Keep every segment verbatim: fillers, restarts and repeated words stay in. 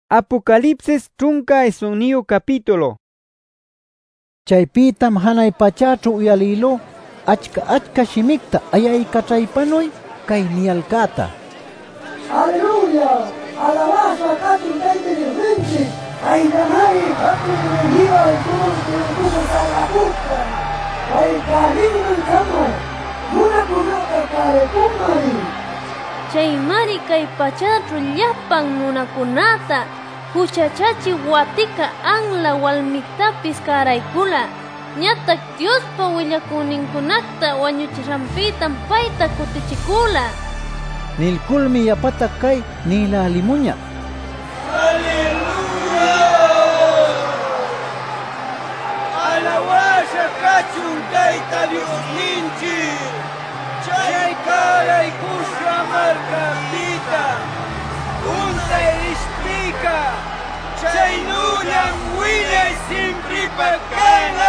Apocalipsis trunka esuniyo capítulo. Chaypitam hanay pachachu uyalilo achka achka shimikta ayay kachaypanoy kay niyalkata. Aleluya, alabanza kachun kayta Diosninchi, aydanay hatun regiva de todos los cosas a la puta, ay kalinman kamo, muna kunaka kare kumari. Chaymari kay pachachu llapan nunakunata huchachachi watika anla walmiktapis karaykula. Ñatak Diospa willakuninkunakta wañuchishanpitan payta kutichikula. Nilkulmi yapata kay nilalimuña. Aleluya! Alawasha kachun kayta Diosninchi. Chay karay kusha markapita. Unta irishpika. Chay nunan winay simpripakana.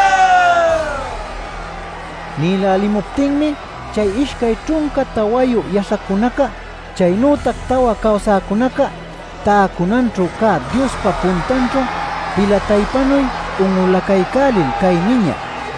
Nilalimuptinmi chay ishkay trunka tawayu yasakunaka chaynutak tawa kawsakunaka taakunanchu ka Diospa puntanchu pilataypanoy unulakaykalil kay niña.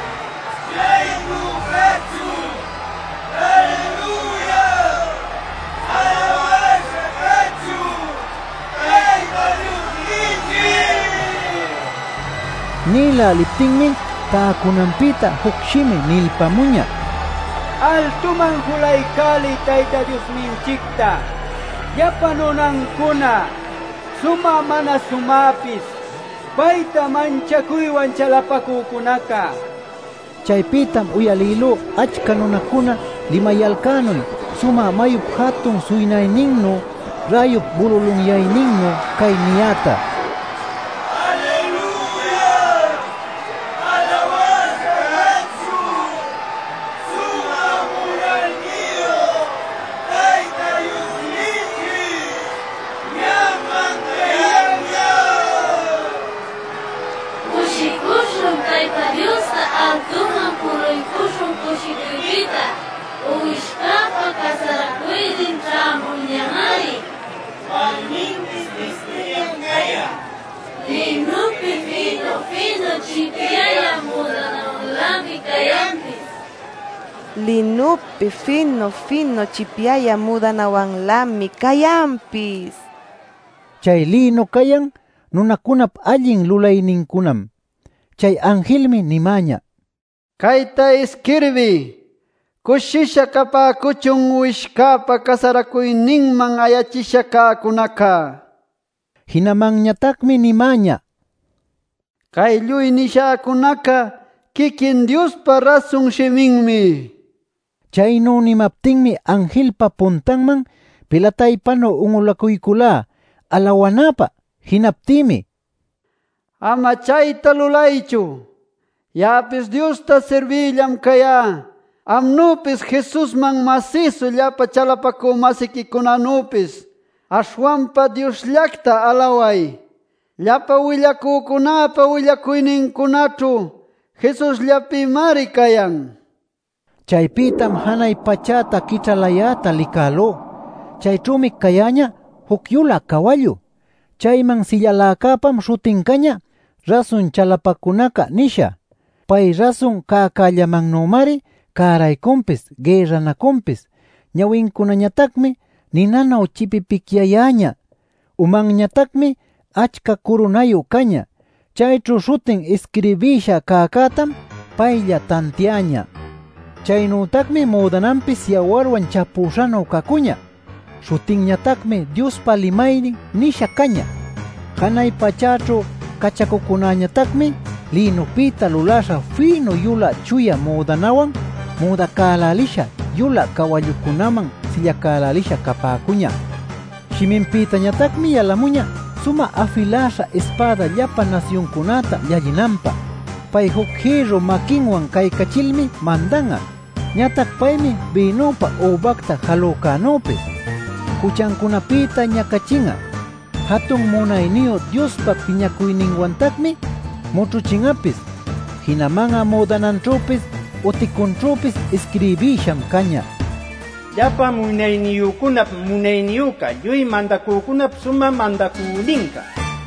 Nila liptingmi taakunanpita hukshimi nilpamuña. Altuman hulaykali tayta Diosninchikta, yapanunankuna, suma mana sumapis, payta manchakuywan chalapakukunaka. Chaypitam uyalilo achka nunakuna limayalkanoy suma mayup hatun suynayninnu rayup bululunyayninnu kay niyata. Linupi fino fino chipiaya mudana wanlami kayampis. Linupi fino fino chipiaya mudana wanlami kayampis. Chay lino kayan nunakunap allin lulayninkunam. Chay angelmi nimaña. Kayta escribi. Kushisha kapakuchun wishkapa kasarakuyninman ayachisha kakunaka. Hinamanñatakmi nimaña. Kay lluy nishakunaka kikin Diospa rasun shiminmi. Chaynu nimaptinmi angelpa puntanman pilataypano unulakuykula alawanapa hinaptimi. Ama chayta lulaychu. Yapis Diosta servillam kaya. Amnupis Jesusman masisu llapa chalapaku masikikunanupis. Ashwampa Dios llakta alaway. Llapa willakukunapa willakuyninkunachu Jesus llapi mari kayan. Chaypitam hanay pachata kichalayata likalo. Chaychumi kayaña hukyula kawallu. Chayman sillalakapam shutinkaña rasun chalapakunaka nisha. Pay rasun kakallamannomari karaykumpis guerranakumpis. Ñawinkunañatakmi ninanaw chipipikyayaña. Umanñatakmi achka kurunayu kaña. Chaychu shutin escribisha kakatam paylla tantiaña. Chaynutakmi mudanampis yawarwan chapushano kakuña. Shutinñatakmi Diospa limaynin nisha kaña. Hanay pachachu kachakukunañatakmi linupita lulasha fino yula chuya mudanawan mudakalalisha yula kawallukunaman sillakalalisha kapakuña. Shiminpitañatakmi yalamuña suma afilasha espada llapa nacionkunata yallinanpa. Pay huk hiro makinwan kaykachilmi mandanga. Ñatak paymi binupa ubakta halukanupis. Kuchankunapita ñakachinga. Hatun munayniyo Diospa piñakuyninwantakmi muchuchingapis. Hinamanga mudananchupis utikunchupis escribisham kaña. Llapa munayniyukunap munayniyuka lluy mandakukunap suma mandakuninka.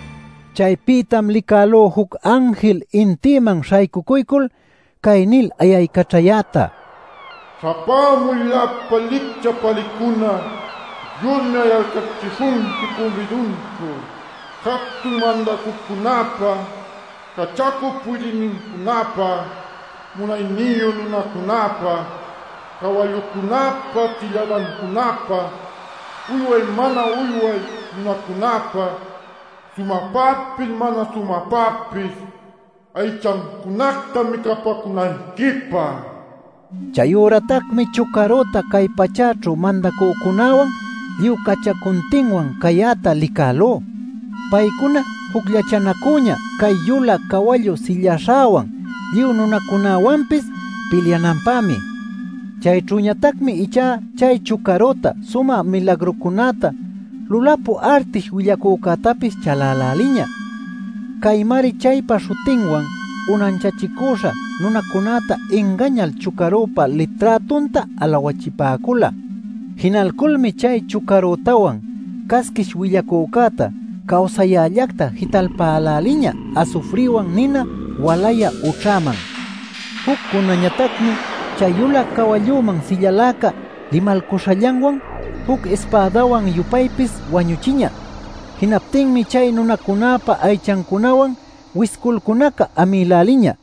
Chaypitam likalo huk ángel intiman shaykukuykul kaynil ayaykachayata. Sapamuy llapa licha palikuna, yunay alkachishunki convidunku, hatun mandakukunapa, kachaku puyninkunapa, munayniyo nunakunapa, kawallukunapa tillawankunapa, uyway mana uyway nunakunapa, sumapapis mana sumapapis, aychankunakta mikapakunaykipa. Chayuratakmi chukarota kay pachachu mandakukunawan liu kachakuntinwan kayata likalo. Paykuna hukllachanakuña kay yula kawallu sillashawan liu nunakunawanpis pilyananpami. Chaychuñatakmi icha chay chukarota suma milagrukunata lulapu artish willakukatapis chalalaliña. Kaymari chaypa shutinwan unanchachikusha nunakunata engañal chukarupa litratunta alawachipakula. Hinalkulmi chay chukarutawan kaskish willakukata kawsayallakta hitalpalaliña asufriwan nina walaya uchaman. Huk kunañatakmi chayula kawalluman sillalaka limalkushallanwan huk espadawan yupaypis wañuchiña. Hinaptinmi chay nunakunapa aychankunawan wiskulkunaka amilaliña.